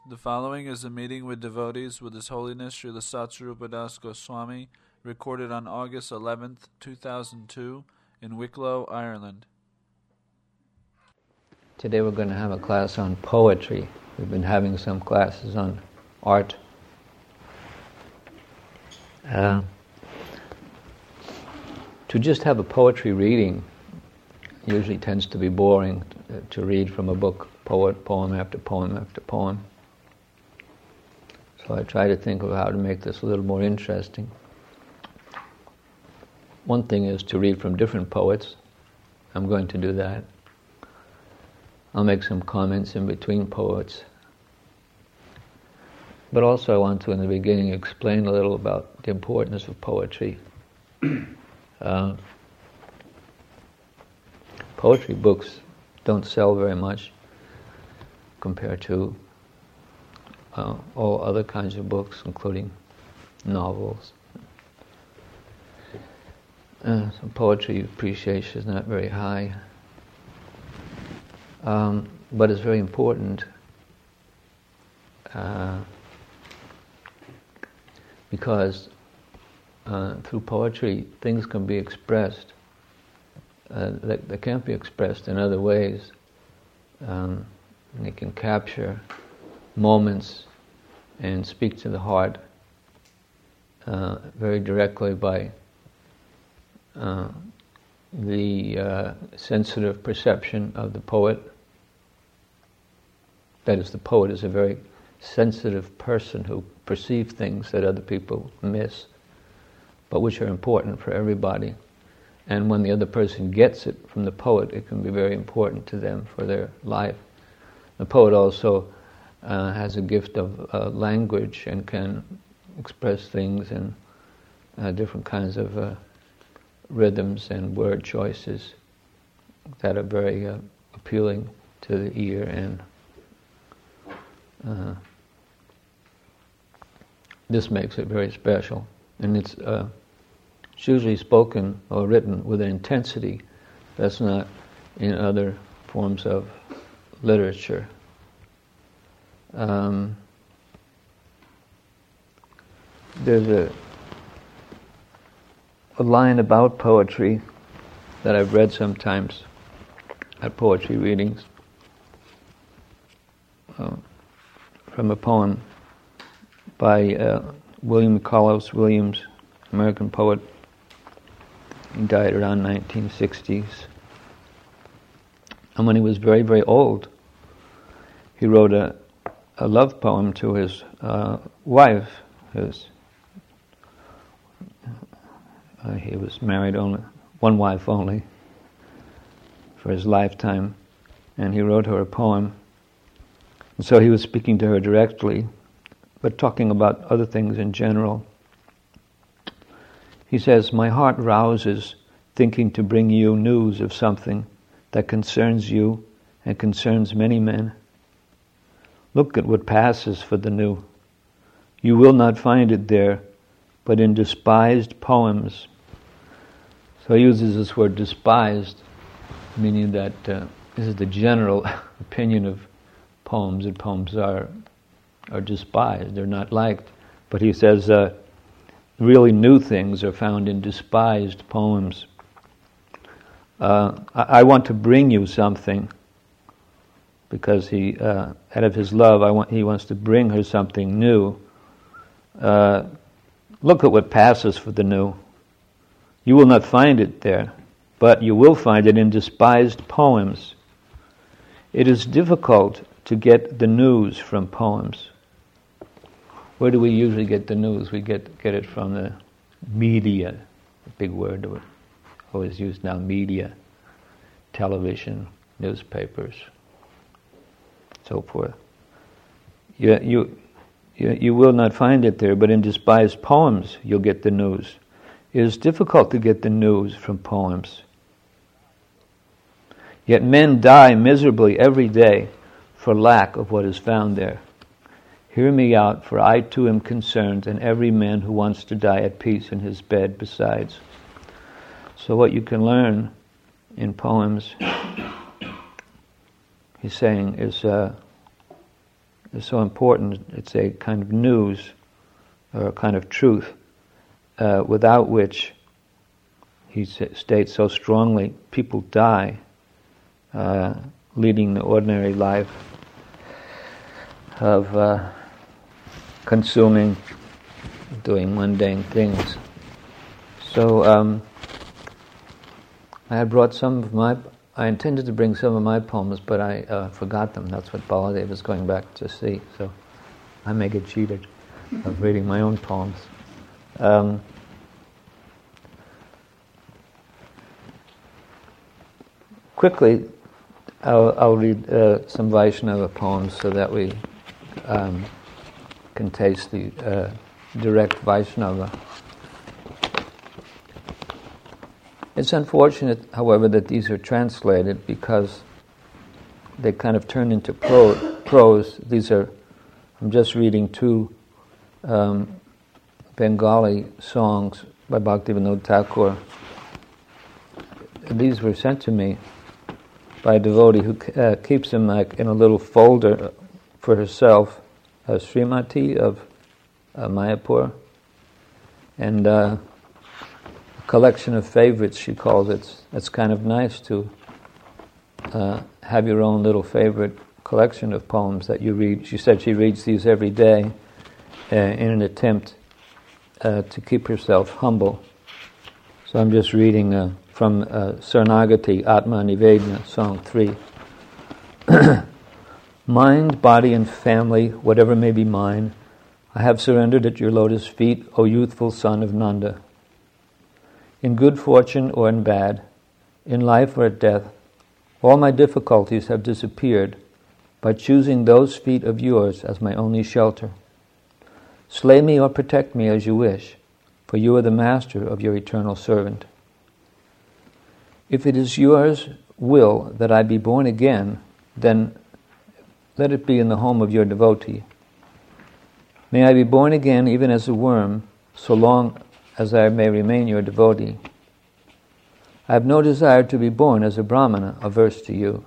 The following is a meeting with devotees with His Holiness Srila Satsvarupa Das Goswami, recorded on August 11th, 2002, in Wicklow, Ireland. Today we're going to have a class on poetry. We've been having some classes on art. To just have a poetry reading usually tends to be boring, to read from a book, poem after poem after poem. So I try to think of how to make this a little more interesting. One thing is to read from different poets. I'm going to do that. I'll make some comments in between poets. But also I want to, in the beginning, explain a little about the importance of poetry. Poetry books don't sell very much compared to all other kinds of books, including novels. So poetry appreciation is not very high. But it's very important because through poetry things can be expressed that can't be expressed in other ways. It can capture moments and speak to the heart very directly by the sensitive perception of the poet. That is, the poet is a very sensitive person who perceives things that other people miss, but which are important for everybody. And when the other person gets it from the poet, it can be very important to them for their life. The poet also has a gift of language and can express things in different kinds of rhythms and word choices that are very appealing to the ear, and this makes it very special. And it's usually spoken or written with an intensity that's not in other forms of literature. There's a line about poetry that I've read sometimes at poetry readings from a poem by William Carlos Williams, American poet. He died around 1960s. And when he was very, very old, he wrote a love poem to his wife. He was married only one wife only for his lifetime, and he wrote her a poem. And so he was speaking to her directly, but talking about other things in general. He says, "My heart rouses, thinking to bring you news of something that concerns you and concerns many men. Look at what passes for the new. You will not find it there, but in despised poems." So he uses this word despised, meaning that this is the general opinion of poems, that poems are despised, they're not liked. But he says really new things are found in despised poems. I want to bring you something, because he, out of his love, he wants to bring her something new. Look at what passes for the new. You will not find it there, but you will find it in despised poems. It is difficult to get the news from poems. Where do we usually get the news? We get it from the media, a big word that we always use now, media, television, newspapers, so forth. You will not find it there, but in despised poems you'll get the news. It is difficult to get the news from poems. Yet men die miserably every day for lack of what is found there. Hear me out, for I too am concerned, and every man who wants to die at peace in his bed besides. So what you can learn in poems, he's saying, is is so important. It's a kind of news, or a kind of truth, without which, he states so strongly, people die, leading the ordinary life of consuming, doing mundane things. So I had brought I intended to bring some of my poems, but I forgot them. That's what Baladev was going back to see. So I may get cheated of reading my own poems. Quickly, I'll read some Vaishnava poems so that we can taste the direct Vaishnava. It's unfortunate, however, that these are translated because they kind of turn into prose. I'm just reading two Bengali songs by Bhaktivinoda Thakur. These were sent to me by a devotee who keeps them like in a little folder for herself, Srimati of Mayapur, and a collection of favorites, she calls it. It's kind of nice to have your own little favorite collection of poems that you read. She said she reads these every day in an attempt to keep herself humble. So I'm just reading from Sarnagati, Atma Nivedana, Song 3. Mind, body, and family, whatever may be mine, I have surrendered at your lotus feet, O youthful son of Nanda. In good fortune or in bad, in life or at death, all my difficulties have disappeared by choosing those feet of yours as my only shelter. Slay me or protect me as you wish, for you are the master of your eternal servant. If it is yours will that I be born again, then let it be in the home of your devotee. May I be born again even as a worm, so long as I may remain your devotee. I have no desire to be born as a Brahmana, averse to you.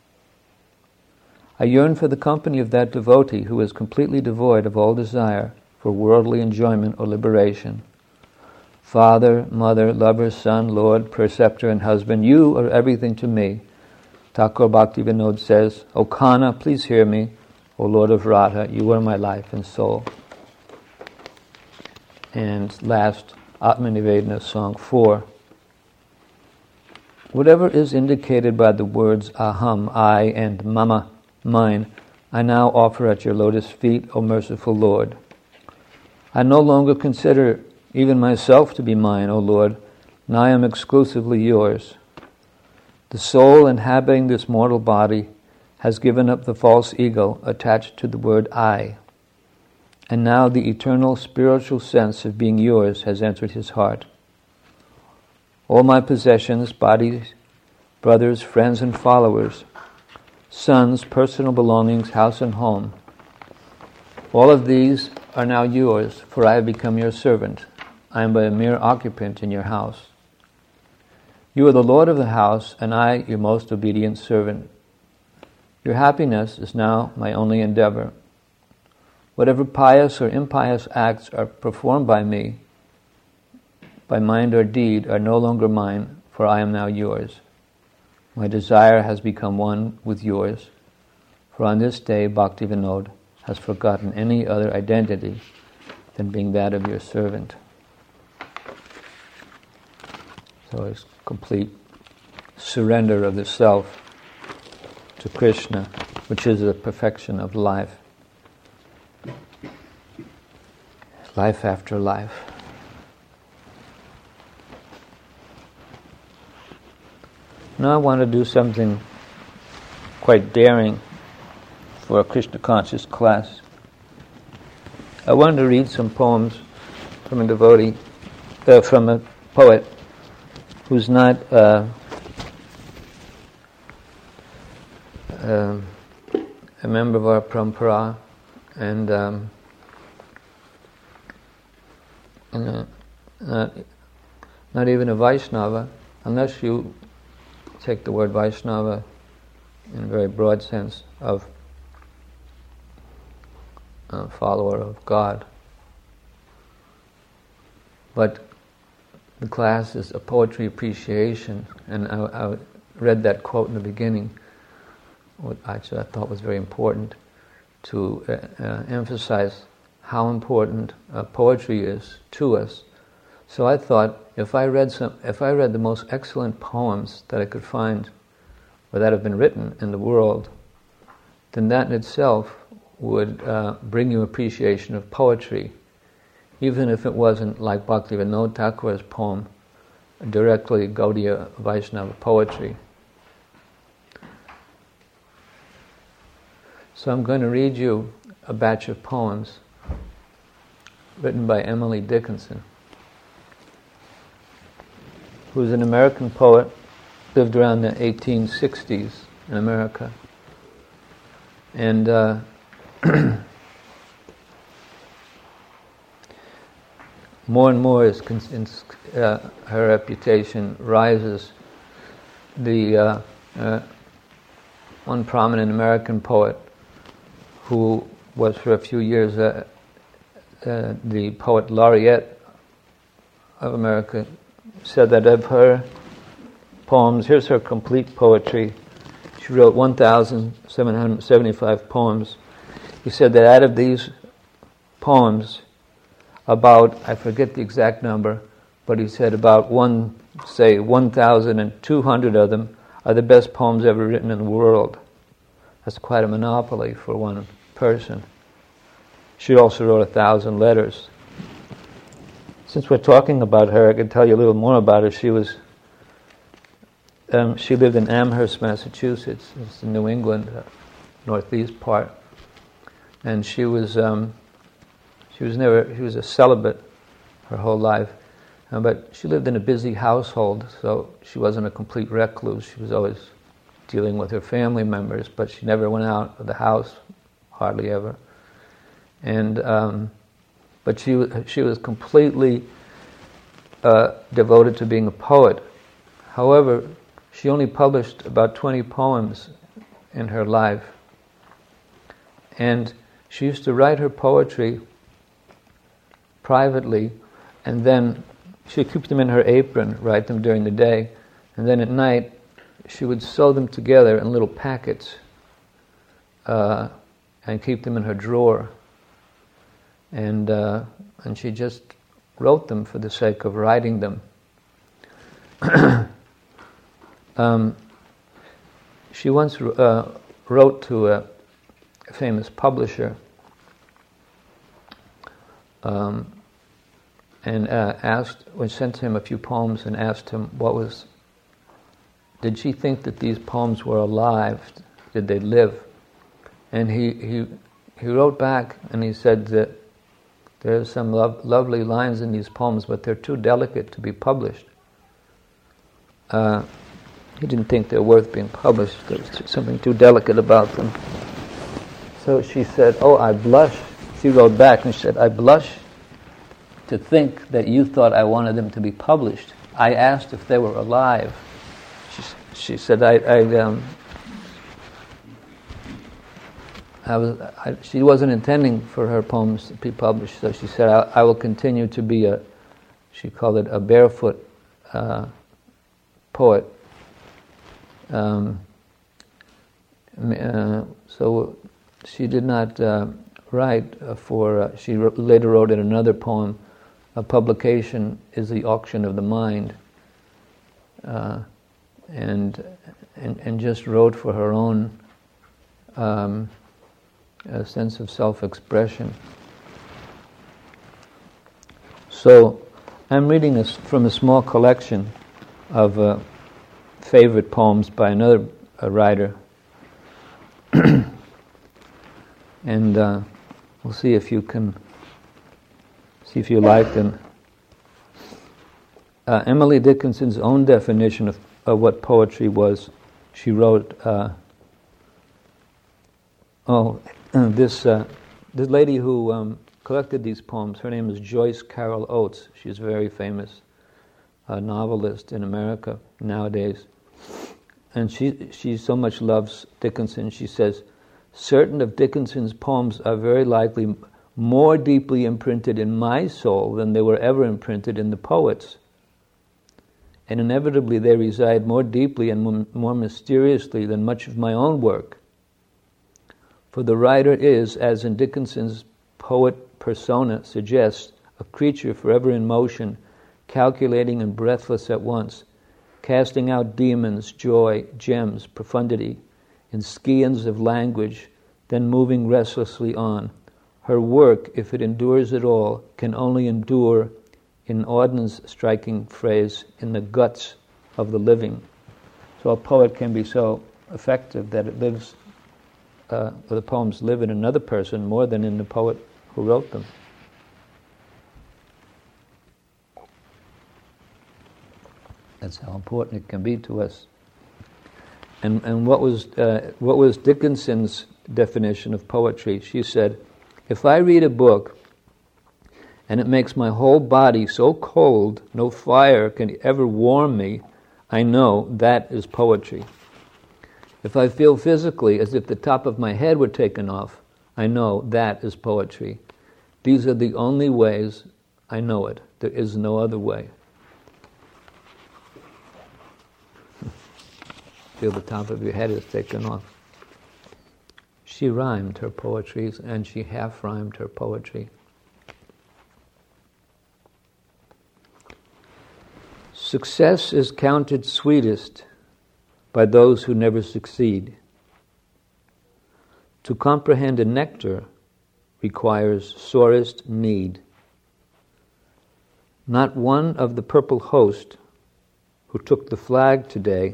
I yearn for the company of that devotee who is completely devoid of all desire for worldly enjoyment or liberation. Father, mother, lover, son, lord, preceptor, and husband, you are everything to me. Thakur Bhaktivinoda says, O Kana, please hear me. O Lord of Radha, you are my life and soul. And last, Atma Nivedana, Song 4. Whatever is indicated by the words aham, I, and mama, mine, I now offer at your lotus feet, O merciful Lord. I no longer consider even myself to be mine, O Lord, and I am exclusively yours. The soul inhabiting this mortal body has given up the false ego attached to the word I, and now the eternal spiritual sense of being yours has entered his heart. All my possessions, bodies, brothers, friends, and followers, sons, personal belongings, house and home, all of these are now yours, for I have become your servant. I am but a mere occupant in your house. You are the Lord of the house, and I, your most obedient servant. Your happiness is now my only endeavor. Whatever pious or impious acts are performed by me, by mind or deed, are no longer mine, for I am now yours. My desire has become one with yours, for on this day Bhaktivinoda has forgotten any other identity than being that of your servant. So it's complete surrender of the self to Krishna, which is the perfection of life. Life after life. Now I want to do something quite daring for a Krishna conscious class. I wanted to read some poems from a devotee, from a poet who's not a member of our parampara, and not even a Vaishnava, unless you take the word Vaishnava in a very broad sense of follower of God. But the class is a poetry appreciation, and I read that quote in the beginning, which I thought was very important, to emphasize how important poetry is to us. So I thought, if I read the most excellent poems that I could find, or that have been written in the world, then that in itself would bring you appreciation of poetry, even if it wasn't like Bhaktivinoda Thakur's poem, directly Gaudiya Vaishnava poetry. So I'm going to read you a batch of poems written by Emily Dickinson, who's an American poet, lived around the 1860s in America. And more and more as her reputation rises, the one prominent American poet who was for a few years the poet laureate of America said that of her poems, here's her complete poetry. She wrote 1,775 poems. He said that out of these poems, about, I forget the exact number, but he said about 1,200 of them are the best poems ever written in the world. That's quite a monopoly for one person. She also wrote 1,000 letters. Since we're talking about her, I can tell you a little more about her. She lived in Amherst, Massachusetts. It's in New England, northeast part. And she was a celibate her whole life. But she lived in a busy household, so she wasn't a complete recluse. She was always dealing with her family members, but she never went out of the house, hardly ever. And but she was completely devoted to being a poet. However, she only published about 20 poems in her life. And she used to write her poetry privately, and then she'd keep them in her apron, write them during the day, and then at night she would sew them together in little packets and keep them in her drawer. And she just wrote them for the sake of writing them. She once wrote to a famous publisher and sent him a few poems and asked him did she think that these poems were alive? Did they live? And he wrote back and he said that there's some lovely lines in these poems, but they're too delicate to be published. He didn't think they're worth being published. There was something too delicate about them. So she said, I blush. She wrote back and she said, I blush to think that you thought I wanted them to be published. I asked if they were alive. She said, she wasn't intending for her poems to be published, so she said, I will continue to be she called it a barefoot poet. So she did not write she later wrote in another poem, a publication is the auction of the mind, and just wrote for her own a sense of self-expression. So I'm reading from a small collection of favorite poems by another writer, and we'll see if you like them. Emily Dickinson's own definition of what poetry was, she wrote, this lady who collected these poems, her name is Joyce Carol Oates. She's a very famous novelist in America nowadays. And she so much loves Dickinson, she says, certain of Dickinson's poems are very likely more deeply imprinted in my soul than they were ever imprinted in the poet's. And inevitably they reside more deeply and more mysteriously than much of my own work. For the writer is, as in Dickinson's poet persona suggests, a creature forever in motion, calculating and breathless at once, casting out demons, joy, gems, profundity, in scions of language, then moving restlessly on. Her work, if it endures at all, can only endure, in Auden's striking phrase, in the guts of the living. So a poet can be so effective that it lives, the poems live in another person more than in the poet who wrote them. That's how important it can be to us. And what was Dickinson's definition of poetry? She said, if I read a book and it makes my whole body so cold, no fire can ever warm me, I know that is poetry. If I feel physically as if the top of my head were taken off, I know that is poetry. These are the only ways I know it. There is no other way. Feel the top of your head is taken off. She rhymed her poetries, and she half-rhymed her poetry. Success is counted sweetest by those who never succeed. To comprehend a nectar requires sorest need. Not one of the purple host who took the flag today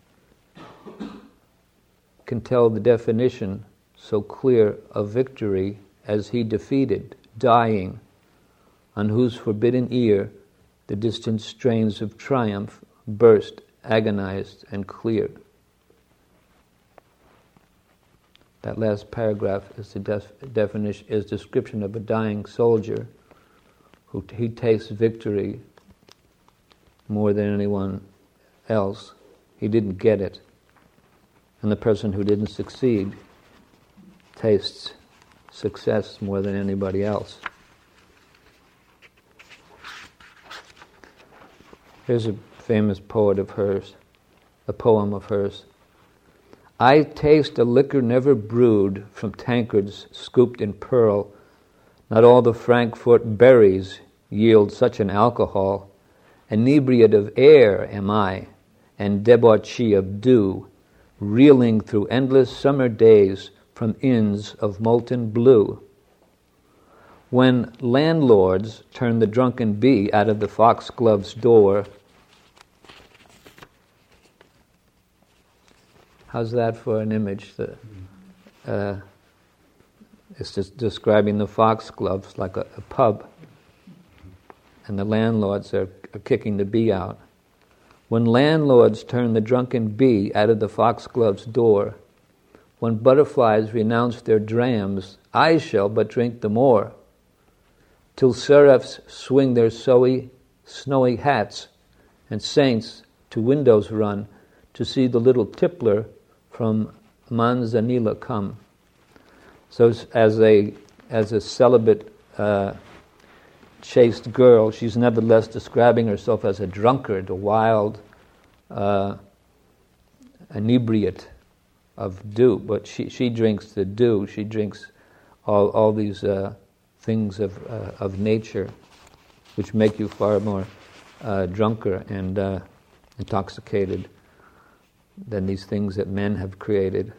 can tell the definition so clear of victory as he defeated, dying, on whose forbidden ear the distant strains of triumph burst, agonized and clear. That last paragraph is the description of a dying soldier who he tastes victory more than anyone else. He didn't get it. And the person who didn't succeed tastes success more than anybody else. Here's a famous poet of hers, a poem of hers. I taste a liquor never brewed from tankards scooped in pearl. Not all the Frankfurt berries yield such an alcohol. Inebriate of air am I, and debauchee of dew, reeling through endless summer days from inns of molten blue. When landlords turn the drunken bee out of the foxglove's door, how's that for an image? It's just describing the foxgloves like a pub, and the landlords are kicking the bee out. When landlords turn the drunken bee out of the foxglove's door, when butterflies renounce their drams, I shall but drink the more, till seraphs swing their snowy hats, and saints to windows run to see the little tippler from Manzanilla come. So as a celibate, chaste girl, she's nevertheless describing herself as a drunkard, a wild inebriate of dew. But she drinks the dew. She drinks all these things of nature, which make you far more drunker and intoxicated than these things that men have created.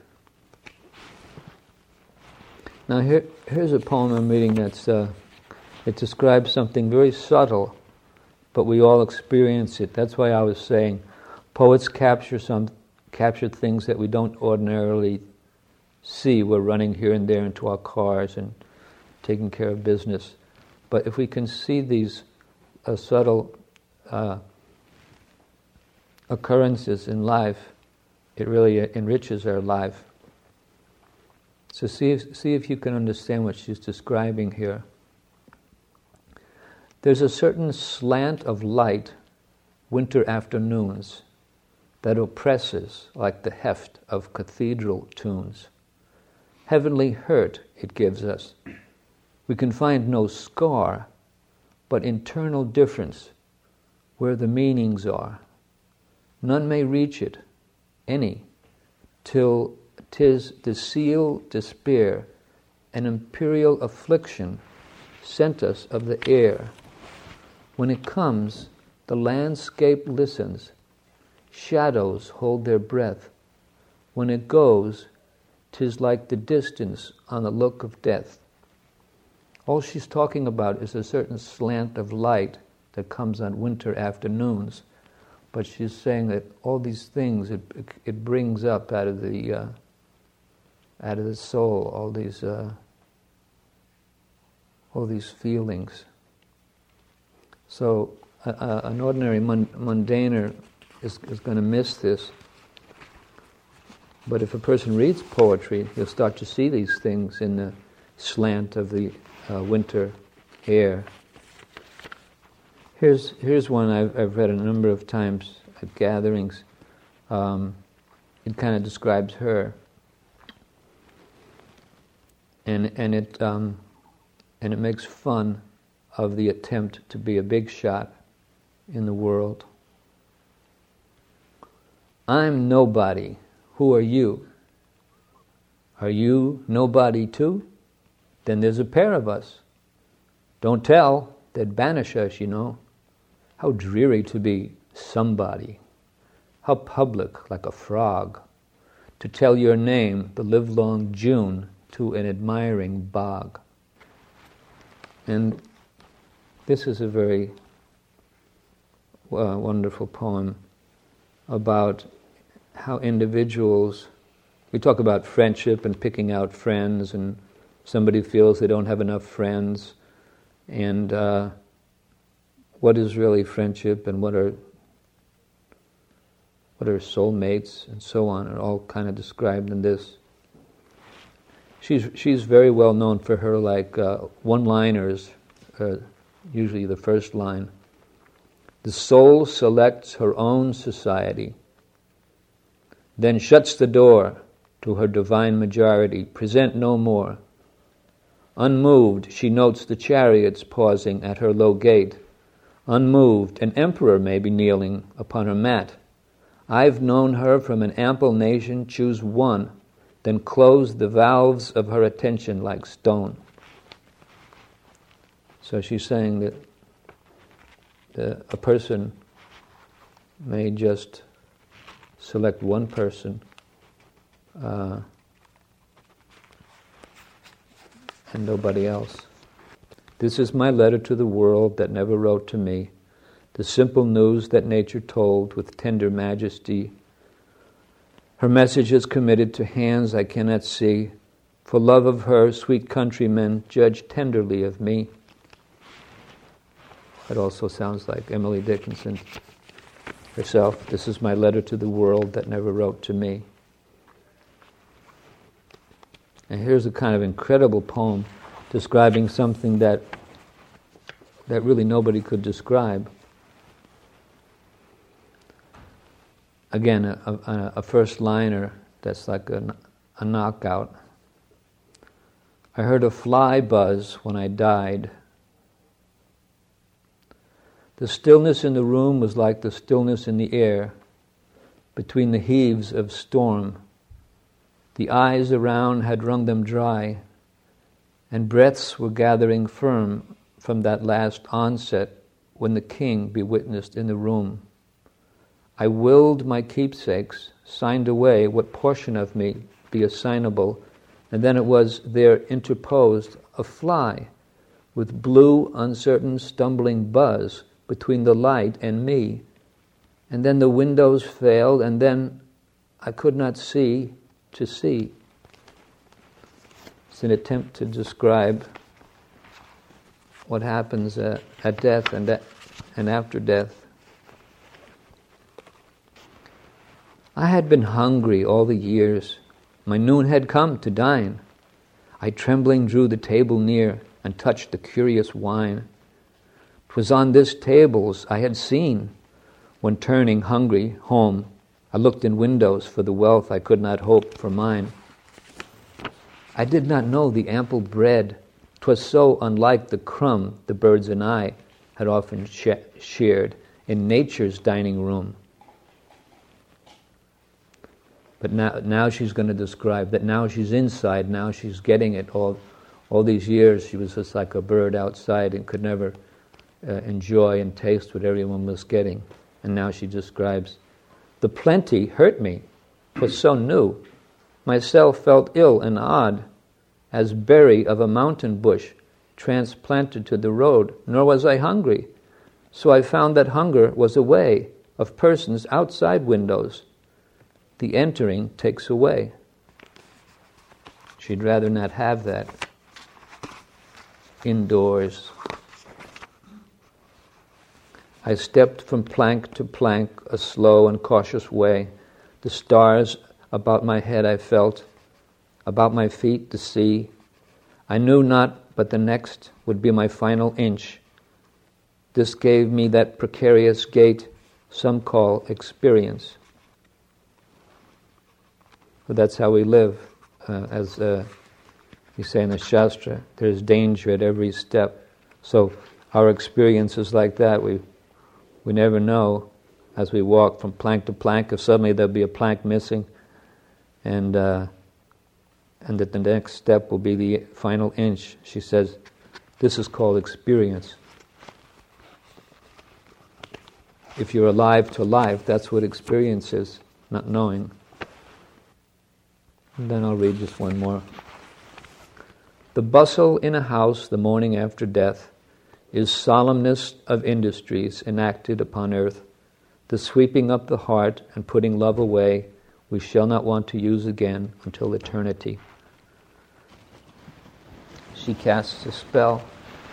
Now here's a poem I'm reading that's it describes something very subtle, but we all experience it. That's why I was saying poets capture things that we don't ordinarily see. We're running here and there into our cars and taking care of business. But if we can see these subtle occurrences in life, it really enriches our life. So see if you can understand what she's describing here. There's a certain slant of light, winter afternoons, that oppresses like the heft of cathedral tunes. Heavenly hurt it gives us. We can find no scar, but internal difference where the meanings are. None may reach it, any, till 'tis the seal despair, an imperial affliction sent us of the air. When it comes, the landscape listens, shadows hold their breath. When it goes, 'tis like the distance on the look of death. All she's talking about is a certain slant of light that comes on winter afternoons, but she's saying that all these things it brings up out of the soul, all these feelings. So an ordinary mundaner is going to miss this. But if a person reads poetry, he'll start to see these things in the slant of the winter air. Here's one I've read a number of times at gatherings. It kind of describes her, and it makes fun of the attempt to be a big shot in the world. I'm nobody. Who are you? Are you nobody too? Then there's a pair of us. Don't tell, they'd banish us, you know. How dreary to be somebody. How public, like a frog. To tell your name the livelong June to an admiring bog. And this is a very wonderful poem about how individuals, we talk about friendship and picking out friends, and somebody feels they don't have enough friends, and what is really friendship, and what are soulmates, and so on, are all kind of described in this. She's very well known for her one-liners, usually the first line. The soul selects her own society, then shuts the door to her divine majority, present no more. Unmoved, she notes the chariots pausing at her low gate. Unmoved, an emperor may be kneeling upon her mat. I've known her from an ample nation choose one, then close the valves of her attention like stone. So she's saying that a person may just select one person and nobody else. This is my letter to the world that never wrote to me, the simple news that nature told with tender majesty. Her message is committed to hands I cannot see. For love of her, sweet countrymen, judge tenderly of me. It also sounds like Emily Dickinson herself. This is my letter to the world that never wrote to me. And here's a kind of incredible poem describing something that really nobody could describe. Again, a first liner that's like a knockout. I heard a fly buzz when I died. The stillness in the room was like the stillness in the air, between the heaves of storm. The eyes around had wrung them dry, and breaths were gathering firm from that last onset when the king be witnessed in the room. I willed my keepsakes, signed away what portion of me be assignable, and then it was there interposed a fly with blue, uncertain, stumbling buzz between the light and me. And then the windows failed, and then I could not see to see. It's an attempt to describe what happens at death and after death. I had been hungry all the years. My noon had come to dine. I trembling drew the table near and touched the curious wine. 'Twas on this tables I had seen, when turning hungry home, I looked in windows for the wealth I could not hope for mine. I did not know the ample bread. 'Twas so unlike the crumb the birds and I had often shared in nature's dining room. But now she's going to describe that now she's inside, now she's getting it. All these years she was just like a bird outside and could never enjoy and taste what everyone was getting. And now she describes, the plenty hurt me, 'twas so new. Myself felt ill and odd, as berry of a mountain bush transplanted to the road, nor was I hungry. So I found that hunger was a way of persons outside windows. The entering takes away. She'd rather not have that. Indoors. I stepped from plank to plank, a slow and cautious way. The stars about my head I felt, about my feet the sea. I knew not, but the next would be my final inch. This gave me that precarious gait some call experience. But that's how we live. As you say in the Shastra, there's danger at every step. So our experience is like that. We never know as we walk from plank to plank if suddenly there'll be a plank missing, and that the next step will be the final inch. She says, this is called experience. If you're alive to life, that's what experience is, not knowing. And then I'll read just one more. The bustle in a house the morning after death is solemnest of industries enacted upon earth, the sweeping up the heart and putting love away we shall not want to use again until eternity. She casts a spell.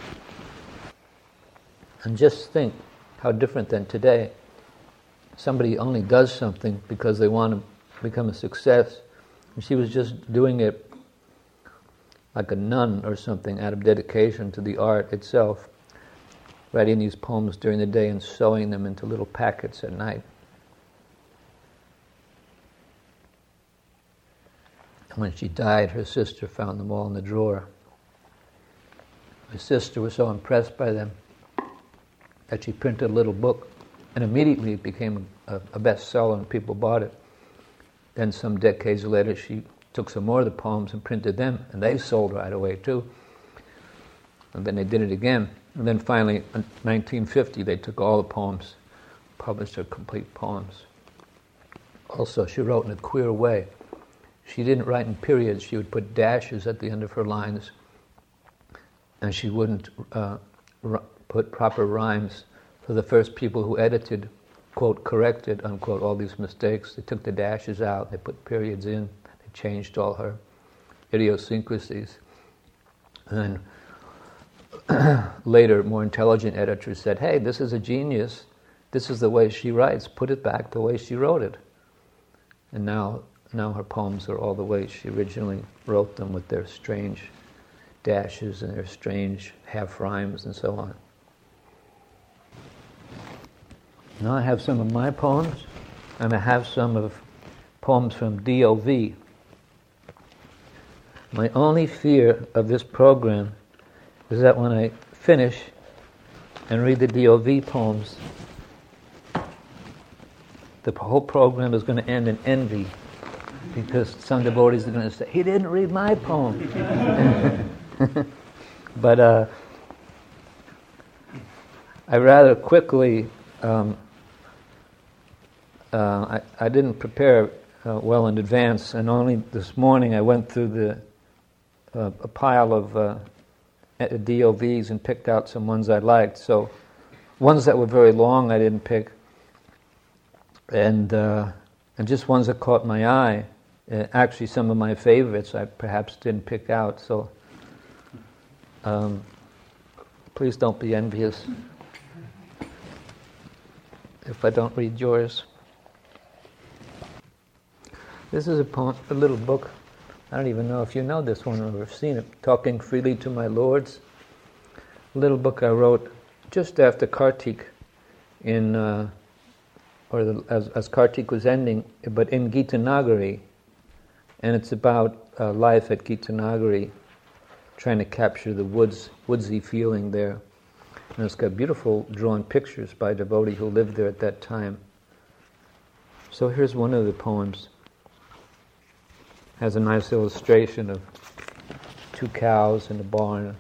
And just think how different than today. Somebody only does something because they want to become a success. And she was just doing it like a nun or something out of dedication to the art itself, writing these poems during the day and sewing them into little packets at night. And when she died, her sister found them all in the drawer. Her sister was so impressed by them that she printed a little book, and immediately it became a bestseller and people bought it. Then some decades later she took some more of the poems and printed them, and they sold right away too. And then they did it again. And then finally, in 1950, they took all the poems, published her complete poems. Also, she wrote in a queer way. She didn't write in periods. She would put dashes at the end of her lines, and she wouldn't put proper rhymes. So the first people who edited, quote, corrected, unquote, all these mistakes, they took the dashes out, they put periods in, they changed all her idiosyncrasies. And then later, more intelligent editors said, hey, this is a genius, this is the way she writes, put it back the way she wrote it. And now her poems are all the way she originally wrote them, with their strange dashes and their strange half rhymes and so on. Now I have some of my poems, and I have some of poems from DOV. My only fear of this program is that when I finish and read the DOV poems, the whole program is going to end in envy, because some devotees are going to say, he didn't read my poem. But I rather quickly, I didn't prepare well in advance, and only this morning I went through a pile of DOVs and picked out some ones I liked. So ones that were very long I didn't pick, and just ones that caught my eye. Actually, some of my favorites I perhaps didn't pick out. So please don't be envious if I don't read yours. This is a poem, a little book. I don't even know if you know this one or have seen it. Talking Freely to My Lords. A little book I wrote just after Kartik, as Kartik was ending, but in Gita Nagari. And it's about life at Gitanagari, trying to capture the woodsy feeling there. And it's got beautiful drawn pictures by a devotee who lived there at that time. So here's one of the poems. Has a nice illustration of 2 cows in a barn.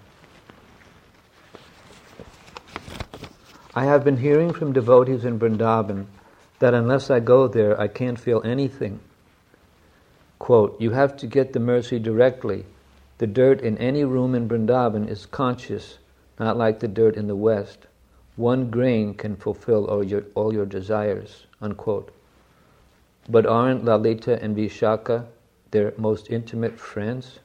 I have been hearing from devotees in Vrindavan that unless I go there, I can't feel anything. Quote, you have to get the mercy directly. The dirt in any room in Vrindavan is conscious, not like the dirt in the West. 1 grain can fulfill all your desires, unquote. But aren't Lalita and Vishaka their most intimate friends?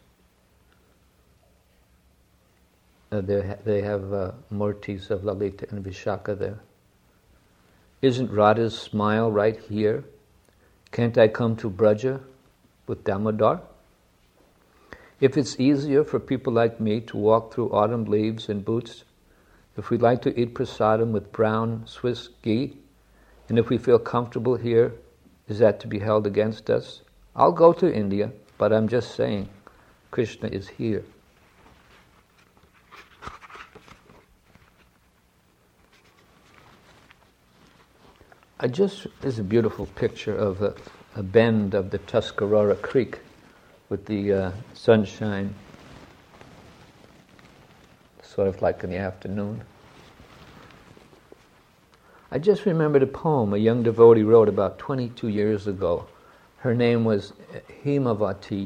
They have murtis of Lalita and Vishaka there. Isn't Radha's smile right here? Can't I come to Braja with Damodar? If it's easier for people like me to walk through autumn leaves in boots, if we like to eat prasadam with brown Swiss ghee, and if we feel comfortable here, is that to be held against us? I'll go to India, but I'm just saying, Krishna is here. This is a beautiful picture of a bend of the Tuscarora Creek with the sunshine, sort of like in the afternoon. I just remembered a poem a young devotee wrote about 22 years ago. Her name was Himavati.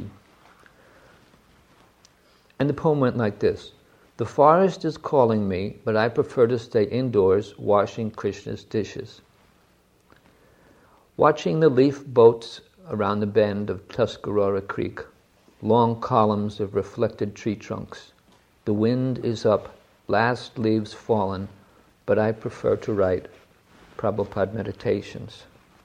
And the poem went like this. The forest is calling me, but I prefer to stay indoors washing Krishna's dishes. Watching the leaf boats around the bend of Tuscarora Creek, long columns of reflected tree trunks. The wind is up, last leaves fallen, but I prefer to write Prabhupada meditations.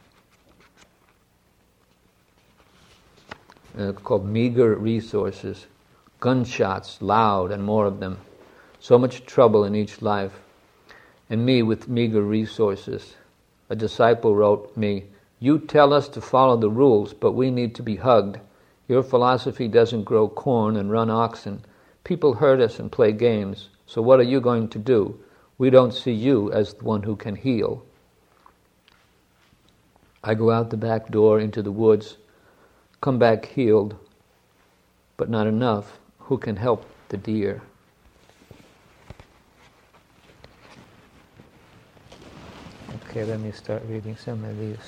Called Meager Resources. Gunshots, loud, and more of them. So much trouble in each life. And me with meager resources. A disciple wrote me, you tell us to follow the rules, but we need to be hugged. Your philosophy doesn't grow corn and run oxen. People hurt us and play games. So what are you going to do? We don't see you as the one who can heal. I go out the back door into the woods, come back healed, but not enough. Who can help the deer? Okay, let me start reading some of these.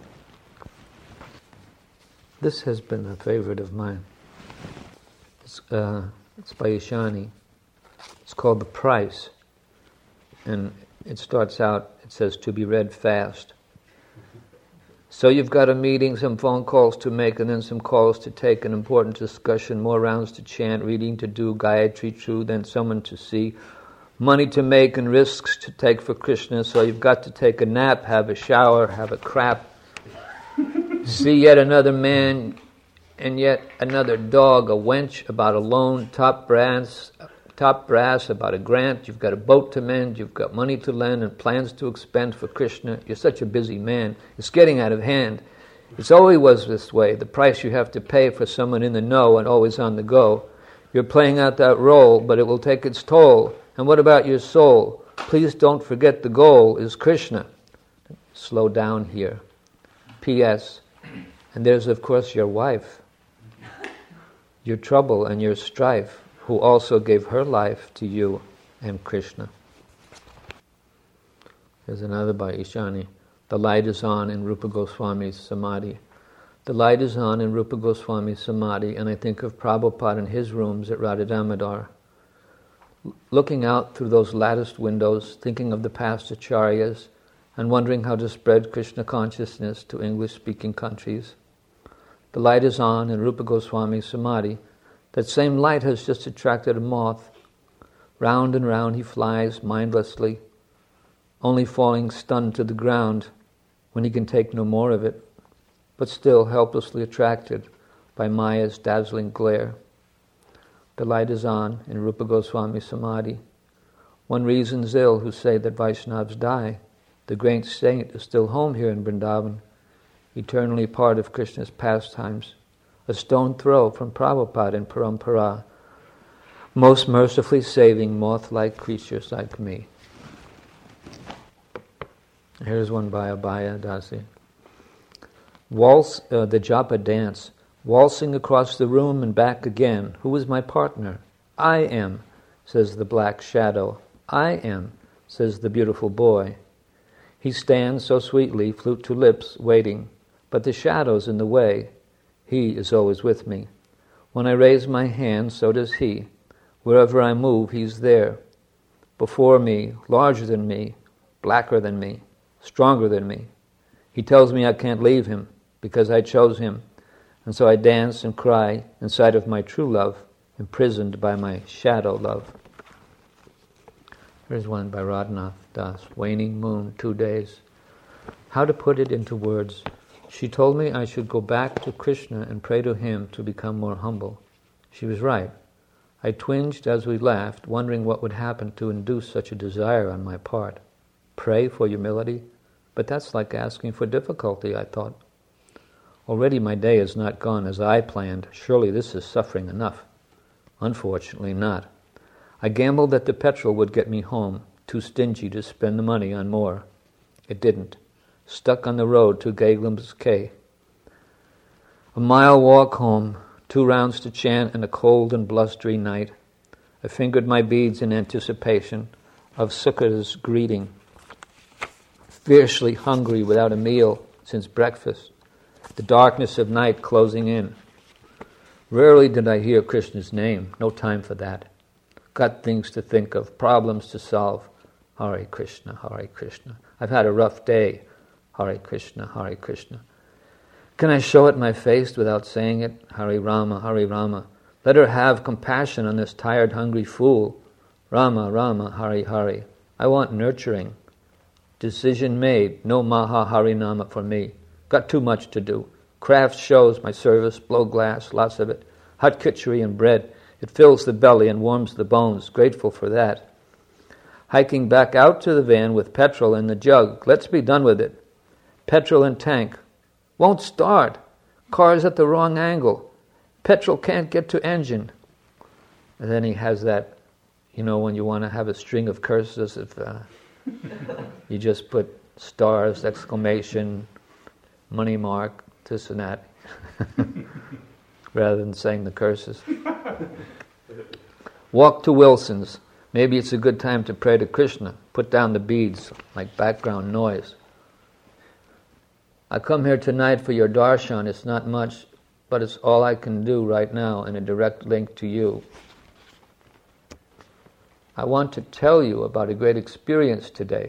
This has been a favorite of mine. It's by Ishani. It's called The Price. And it starts out, it says, to be read fast. So you've got a meeting, some phone calls to make, and then some calls to take, an important discussion, more rounds to chant, reading to do, Gayatri true, then someone to see, money to make and risks to take for Krishna. So you've got to take a nap, have a shower, have a crap, see yet another man and yet another dog, a wench about a loan, top brass about a grant. You've got a boat to mend, you've got money to lend and plans to expend for Krishna. You're such a busy man. It's getting out of hand. It's always was this way, the price you have to pay for someone in the know and always on the go. You're playing out that role, but it will take its toll. And what about your soul? Please don't forget the goal is Krishna. Slow down here. P.S. And there's, of course, your wife, your trouble and your strife, who also gave her life to you and Krishna. There's another by Ishani. The light is on in Rupa Goswami's Samadhi. The light is on in Rupa Goswami's Samadhi, and I think of Prabhupada in his rooms at Radha Damodar. Looking out through those latticed windows, thinking of the past acharyas, and wondering how to spread Krishna consciousness to English-speaking countries. The light is on in Rupa Goswami's Samadhi. That same light has just attracted a moth. Round and round he flies mindlessly, only falling stunned to the ground when he can take no more of it, but still helplessly attracted by Maya's dazzling glare. The light is on in Rupa Goswami Samadhi. One reasons ill who say that Vaishnavas die. The great saint is still home here in Vrindavan, eternally part of Krishna's pastimes. a stone throw from Prabhupada in Parampara, most mercifully saving moth-like creatures like me. Here's one by Abhaya Dasi. The japa dance, waltzing across the room and back again. Who is my partner? I am, says the black shadow. I am, says the beautiful boy. He stands so sweetly, flute to lips, waiting, but the shadow's in the way. He is always with me. When I raise my hand, so does he. Wherever I move, he's there. Before me, larger than me, blacker than me, stronger than me. He tells me I can't leave him because I chose him, and so I dance and cry inside of my true love, imprisoned by my shadow love. Here's one by Radhanath Das, Waning Moon, 2 days. How to put it into words. She told me I should go back to Krishna and pray to him to become more humble. She was right. I twinged as we laughed, wondering what would happen to induce such a desire on my part. Pray for humility? But that's like asking for difficulty, I thought. Already my day is not gone as I planned. Surely this is suffering enough. Unfortunately not. I gambled that the petrol would get me home, too stingy to spend the money on more. It didn't. Stuck on the road to Gaglam's Cay. A mile walk home, 2 rounds to chant in a cold and blustery night. I fingered my beads in anticipation of Sukha's greeting. Fiercely hungry without a meal since breakfast. The darkness of night closing in. Rarely did I hear Krishna's name. No time for that. Got things to think of, problems to solve. Hare Krishna, Hare Krishna. I've had a rough day. Hare Krishna, Hare Krishna. Can I show it my face without saying it? Hare Rama, Hare Rama. Let her have compassion on this tired, hungry fool. Rama, Rama, Hare Hare. I want nurturing. Decision made. No Maha Harinama for me. Got too much to do. Craft shows, my service, blow glass, lots of it. Hot kitchery and bread. It fills the belly and warms the bones. Grateful for that. Hiking back out to the van with petrol in the jug. Let's be done with it. Petrol in tank. Won't start. Car's at the wrong angle. Petrol can't get to engine. And then he has that, when you want to have a string of curses, if you just put stars, exclamation, money mark, this and that, rather than saying the curses. Walk to Wilson's. Maybe it's a good time to pray to Krishna. Put down the beads like background noise. I come here tonight for your darshan. It's not much, but it's all I can do right now in a direct link to you. I want to tell you about a great experience today.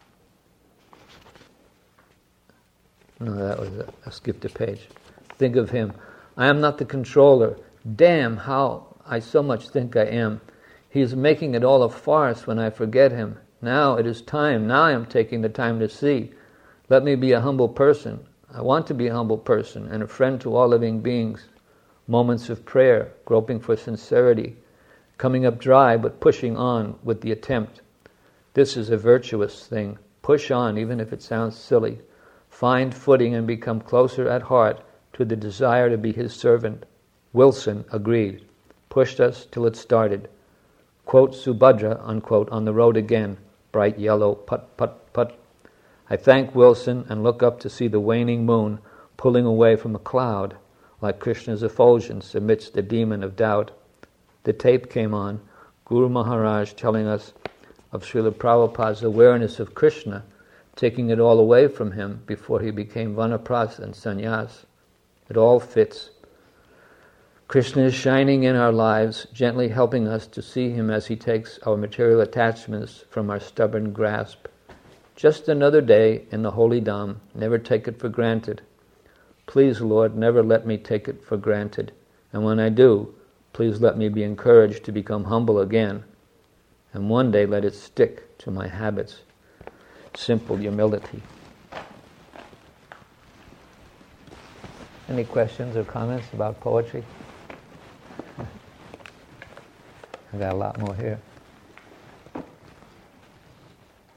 No, that was I skipped a page. Think of him. I am not the controller. Damn, how I so much think I am. He is making it all a farce when I forget him. Now it is time. Now I am taking the time to see. Let me be a humble person. I want to be a humble person and a friend to all living beings. Moments of prayer, groping for sincerity, coming up dry but pushing on with the attempt. This is a virtuous thing. Push on even if it sounds silly. Find footing and become closer at heart to the desire to be his servant. Wilson agreed. Pushed us till it started. Quote Subhadra, unquote, on the road again. Bright yellow, put, put, put. I thank Wilson and look up to see the waning moon pulling away from a cloud like Krishna's effulgence amidst the demon of doubt. The tape came on, Guru Maharaj telling us of Srila Prabhupada's awareness of Krishna, taking it all away from him before he became Vanaprastha and Sannyas. It all fits. Krishna is shining in our lives, gently helping us to see him as he takes our material attachments from our stubborn grasp. Just another day in the holy Dham, never take it for granted. Please, Lord, never let me take it for granted. And when I do, please let me be encouraged to become humble again. And one day let it stick to my habits. Simple humility. Any questions or comments about poetry? I got a lot more here.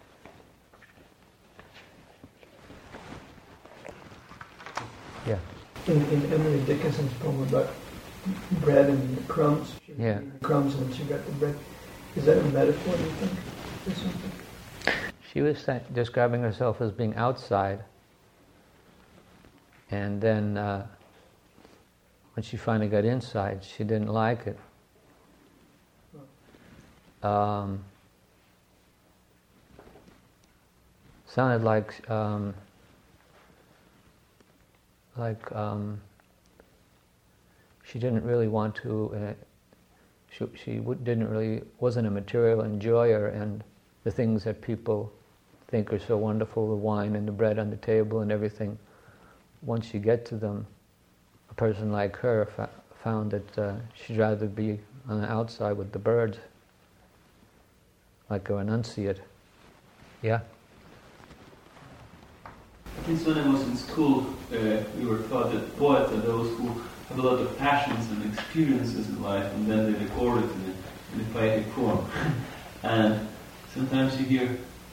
Yeah. in Emily Dickinson's poem about bread and crumbs. She was eating the crumbs and she got the bread. Is that a metaphor, do you think, or something? She was describing herself as being outside, and then when she finally got inside, she didn't like it. Sounded like she didn't really want to. Wasn't a material enjoyer, and the things that people think are so wonderful, the wine and the bread on the table and everything. Once you get to them, a person like her found that she'd rather be on the outside with the birds, like a renunciate. Yeah? At least when I was in school, we were taught that poets are those who have a lot of passions and experiences in life, and then they record it in a poetic form. And sometimes you hear,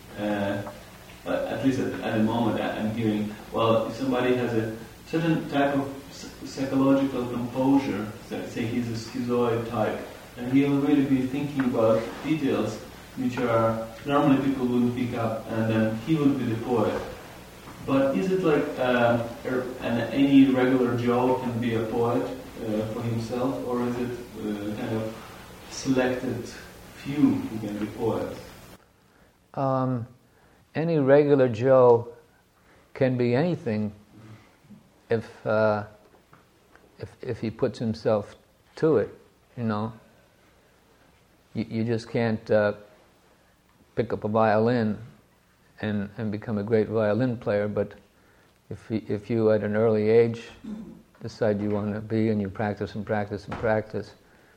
at least at the moment, I'm hearing, well, if somebody has a certain type of psychological composure, say he's a schizoid type, and he will really be thinking about details which are normally people wouldn't pick up, and then he would be the poet. But is it like any regular Joe can be a poet for himself, or is it kind of selected few who can be poets? Any regular Joe can be anything if he puts himself to it, you know. You just can't pick up a violin and become a great violin player, but if you at an early age decide you want to be, and you practice and practice and practice,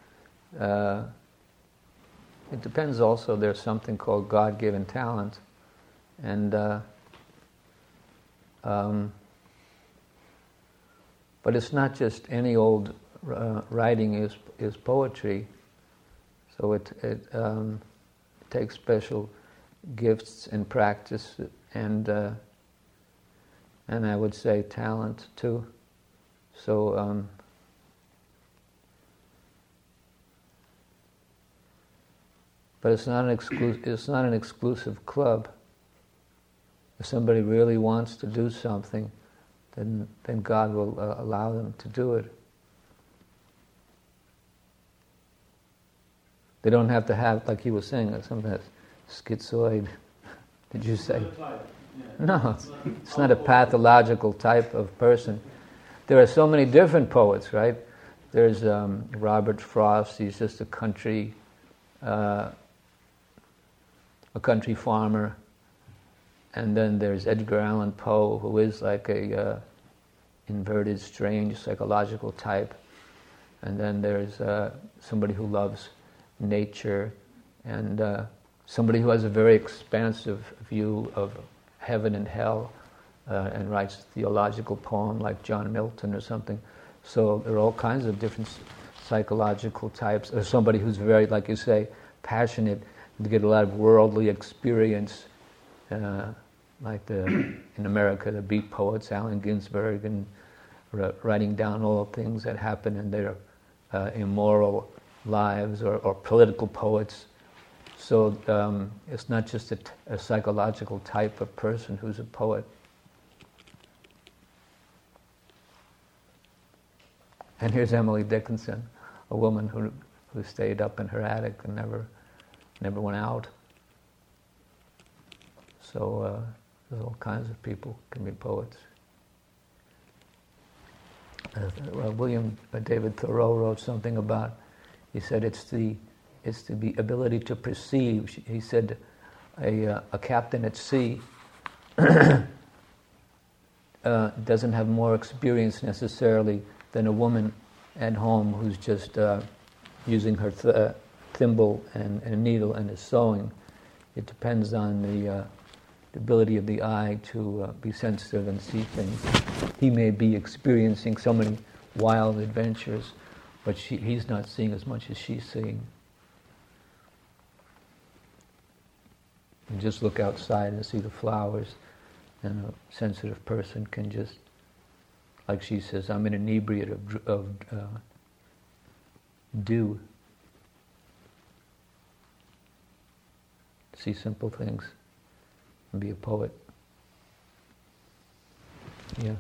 it depends also. There's something called God-given talent, and but it's not just any old writing is poetry. So it takes special gifts and practice and I would say talent too. So but it's not an exclusive club. If somebody really wants to do something, then God will allow them to do it. They don't have to have, like he was saying, something that's schizoid. Did you say? No, it's not a pathological type of person. There are so many different poets, right? There's Robert Frost. He's just a country farmer. And then there's Edgar Allan Poe, who is like a inverted, strange, psychological type. And then there's somebody who loves nature, and somebody who has a very expansive view of heaven and hell, and writes a theological poem like John Milton or something. So there are all kinds of different psychological types. Or somebody who's very, like you say, passionate, to get a lot of worldly experience, like in America, the beat poets, Allen Ginsberg, and writing down all the things that happen in their immoral lives, or political poets. So it's not just a psychological type of person who's a poet. And here's Emily Dickinson, a woman who stayed up in her attic and never went out. So there's all kinds of people who can be poets. William David Thoreau wrote something about, he said it's the ability to perceive. He said a captain at sea doesn't have more experience necessarily than a woman at home who's just using her thimble and a needle and is sewing. It depends on the ability of the eye to be sensitive and see things. He may be experiencing so many wild adventures, but he's not seeing as much as she's seeing. You just look outside and see the flowers, and a sensitive person can just, Like she says, I'm an inebriate of dew. See simple things and be a poet. Yeah.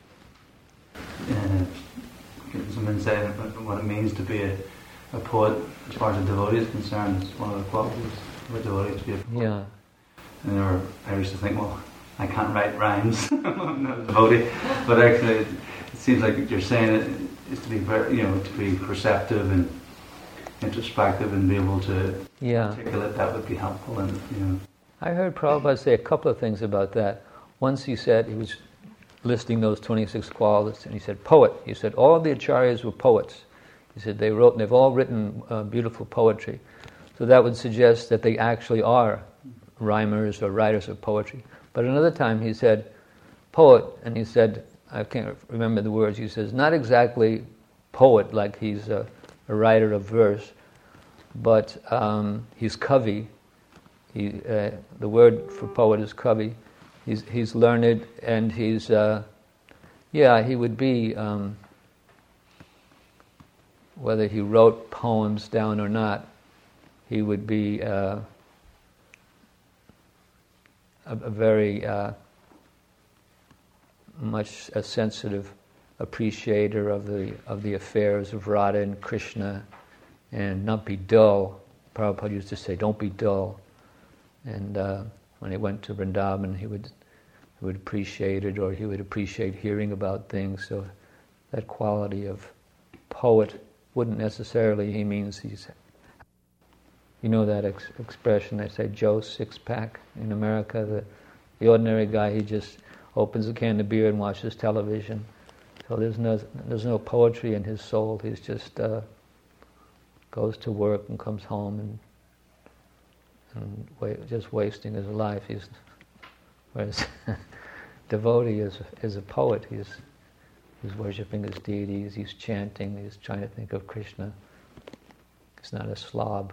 Someone said what it means to be a poet as far as a devotee is concerned. It's one of the qualities of a devotee to be a poet. Yeah. And I used to think, well, I can't write rhymes. I'm not a devotee. But actually, it seems like you're saying it is to be very, to be perceptive and introspective and be able to articulate that would be helpful. And I heard Prabhupada say a couple of things about that. Once he said, he was listing those 26 qualities, and he said, poet. He said, all the acharyas were poets. He said, they've all written beautiful poetry. So that would suggest that they actually are rhymers or writers of poetry. But another time he said, poet, and he said, I can't remember the words, he says, not exactly poet like he's a writer of verse, but he's kavi. The word for poet is kavi. He's learned, and he's he would be, whether he wrote poems down or not, he would be a very much a sensitive appreciator of the affairs of Radha and Krishna, and not be dull. Prabhupada used to say, "Don't be dull." And when he went to Vrindavan, he would appreciate it, or he would appreciate hearing about things. So that quality of poet wouldn't necessarily, he means he's, that expression, they say Joe Six-Pack in America, the ordinary guy, he just opens a can of beer and watches television. So there's no poetry in his soul. He's just goes to work and comes home and just wasting his life. Whereas devotee is a poet. He's worshipping his deities. He's chanting. He's trying to think of Krishna. He's not a slob.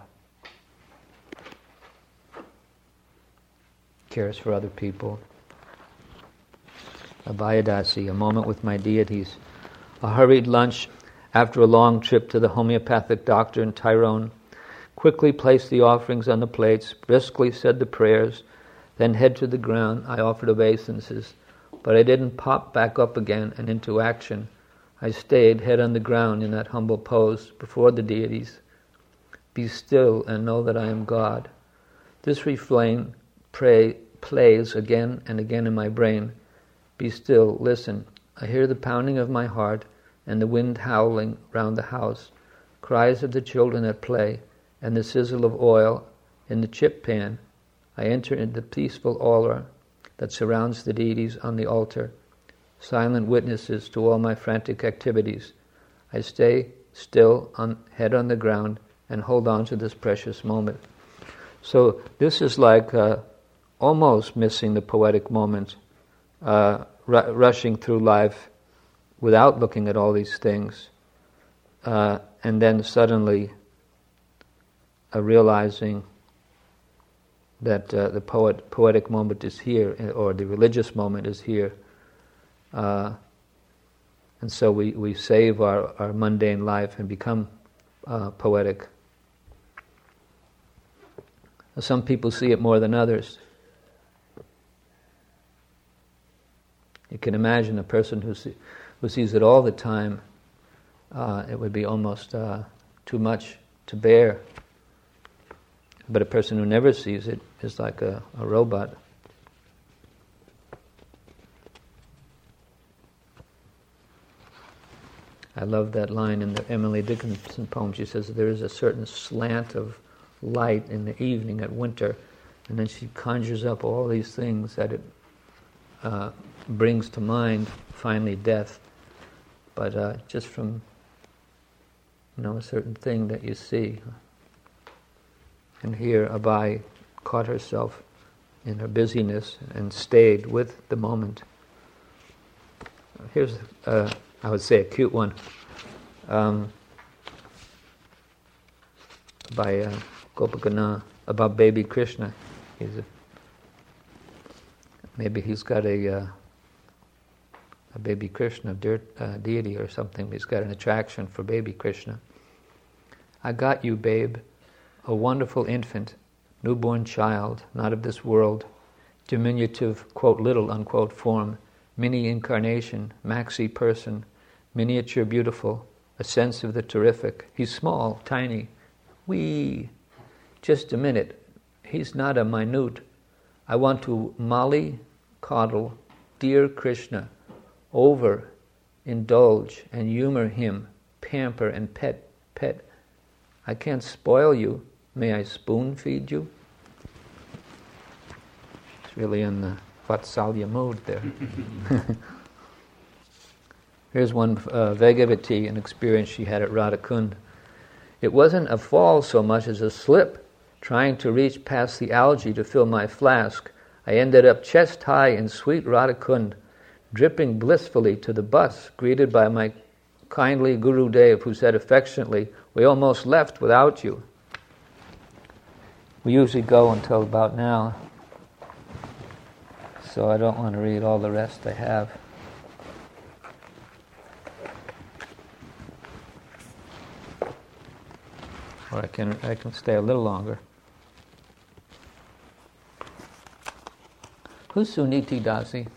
Cares for other people. Abhayadasi, a moment with my deities. A hurried lunch after a long trip to the homeopathic doctor in Tyrone. Quickly placed the offerings on the plates, briskly said the prayers, then head to the ground. I offered obeisances, but I didn't pop back up again and into action. I stayed, head on the ground in that humble pose before the deities. Be still and know that I am God. This refrain plays again and again in my brain. Be still, listen. I hear the pounding of my heart and the wind howling round the house, cries of the children at play, and the sizzle of oil in the chip pan. I enter into the peaceful aura that surrounds the deities on the altar, silent witnesses to all my frantic activities. I stay still, head on the ground, and hold on to this precious moment. So this is like almost missing the poetic moment, rushing through life without looking at all these things, and then suddenly realizing that the poetic moment is here, or the religious moment is here, and so we save our mundane life and become poetic. Some people see it more than others. You can imagine a person who sees it all the time. It would be almost too much to bear. But a person who never sees it is like a robot. I love that line in the Emily Dickinson poem. She says there is a certain slant of light in the evening at winter, and then she conjures up all these things that it brings to mind, finally death, but just from a certain thing that you see. And here Abai caught herself in her busyness and stayed with the moment. Here's, I would say, a cute one by Gopakana about baby Krishna. Maybe he's got a a baby Krishna deity or something. He's got an attraction for baby Krishna. I got you, babe, a wonderful infant, newborn child, not of this world, diminutive, quote, little, unquote, form, mini incarnation, maxi person, miniature beautiful, a sense of the terrific. He's small, tiny, wee. Just a minute. He's not a minute. I want to molly, coddle, dear Krishna, over, indulge, and humor him, pamper and pet. I can't spoil you. May I spoon feed you? It's really in the Vatsalya mood there. Here's one Vegavati, an experience she had at Radhakund. It wasn't a fall so much as a slip. Trying to reach past the algae to fill my flask, I ended up chest high in sweet Radhakund, dripping blissfully to the bus, greeted by my kindly Guru Dev, who said affectionately, "We almost left without you." We usually go until about now, so I don't want to read all the rest I have. Or I can stay a little longer. Who's Suniti Dasi?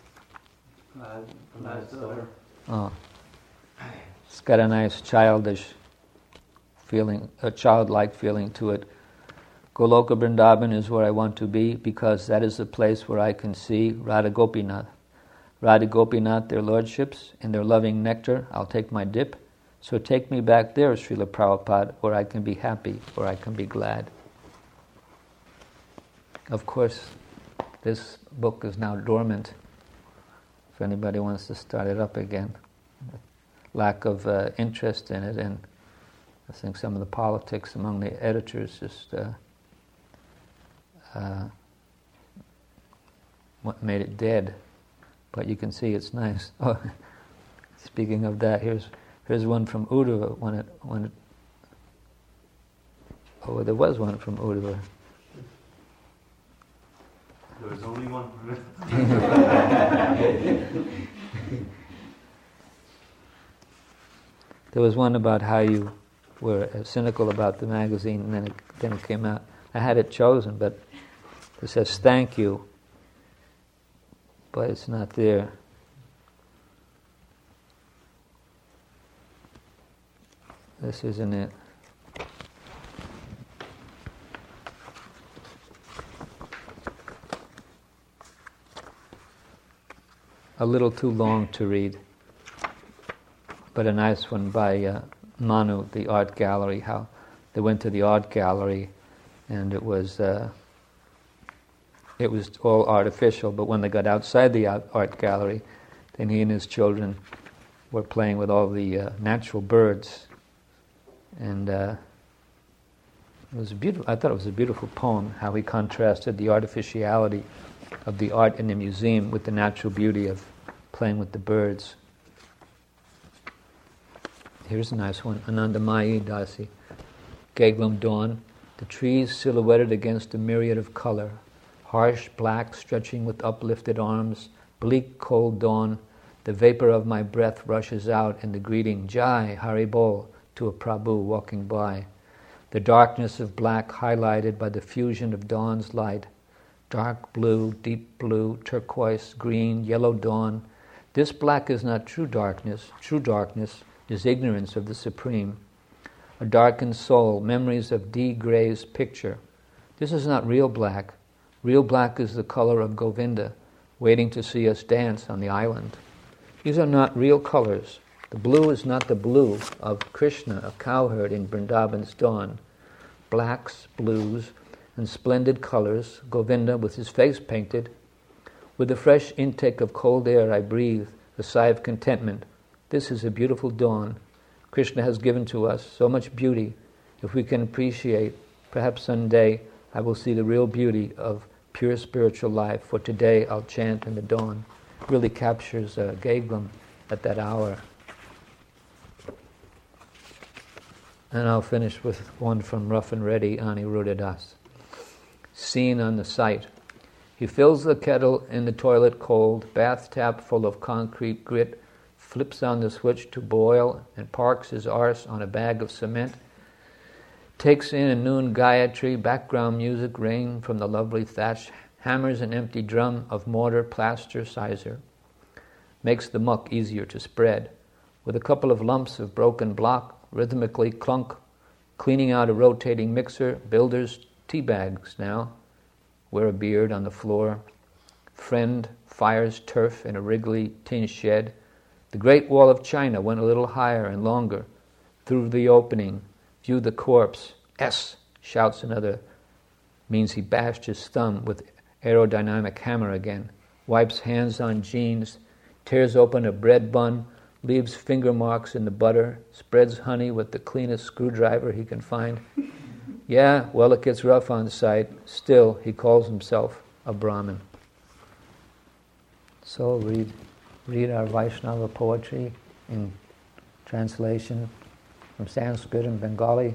Oh. It's got a nice childish feeling, a childlike feeling to it. Goloka Vrindavan is where I want to be because that is the place where I can see Radha Gopinath. Radha Gopinath, their lordships, in their loving nectar, I'll take my dip. So take me back there, Srila Prabhupada, where I can be happy, where I can be glad. Of course, this book is now dormant. If anybody wants to start it up again. Lack of interest in it, and I think some of the politics among the editors just what made it dead. But you can see it's nice. Oh, speaking of that, here's one from Uddhava. There was one from Uddhava. There was only one. There was one about how you were cynical about the magazine, and then it came out. I had it chosen, but it says thank you, but it's not there. This isn't it. A little too long to read, but a nice one by Manu, the art gallery, how they went to the art gallery and it was all artificial, but when they got outside the art gallery, then he and his children were playing with all the natural birds, and it was beautiful. I thought it was a beautiful poem, how he contrasted the artificiality of the art in the museum with the natural beauty of playing with the birds. Here's a nice one, Anandamayi Dasi. Geglam dawn, the trees silhouetted against a myriad of color, harsh black stretching with uplifted arms, bleak cold dawn, the vapor of my breath rushes out in the greeting, Jai, Haribol, to a Prabhu walking by. The darkness of black highlighted by the fusion of dawn's light, dark blue, deep blue, turquoise, green, yellow dawn. This black is not true darkness. True darkness is ignorance of the Supreme. A darkened soul, memories of D. Gray's picture. This is not real black. Real black is the color of Govinda, waiting to see us dance on the island. These are not real colors. The blue is not the blue of Krishna, a cowherd in Vrindavan's dawn. Blacks, blues, and splendid colors, Govinda with his face painted. With the fresh intake of cold air I breathe, a sigh of contentment. This is a beautiful dawn. Krishna has given to us so much beauty. If we can appreciate, perhaps someday I will see the real beauty of pure spiritual life. For today I'll chant in the dawn. Really captures Geglam at that hour. And I'll finish with one from Rough and Ready, Aniruddha Das. Scene on the site. He fills the kettle in the toilet cold, bath tap full of concrete grit, flips on the switch to boil and parks his arse on a bag of cement, takes in a noon Gayatri, background music rain from the lovely thatch, hammers an empty drum of mortar, plaster, sizer, makes the muck easier to spread. With a couple of lumps of broken block, rhythmically clunk, cleaning out a rotating mixer, builder's tea bags now, wear a beard on the floor. Friend fires turf in a wriggly tin shed. The Great Wall of China went a little higher and longer. Through the opening, view the corpse. S, shouts another. Means he bashed his thumb with aerodynamic hammer again. Wipes hands on jeans, tears open a bread bun, leaves finger marks in the butter, spreads honey with the cleanest screwdriver he can find. Yeah, well, it gets rough on site. Still, he calls himself a Brahmin. So read our Vaishnava poetry in translation from Sanskrit and Bengali,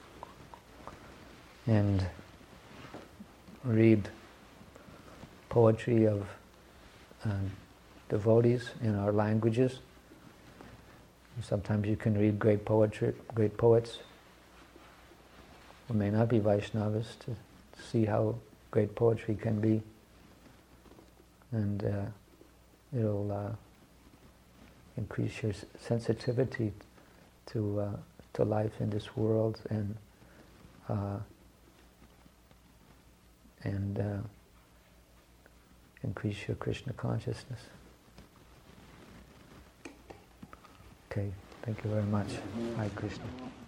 and read poetry of devotees in our languages. Sometimes you can read great poets who may not be Vaishnavas to see how great poetry can be. And it'll increase your sensitivity to life in this world and increase your Krishna consciousness. Okay, thank you very much. Hare Krishna.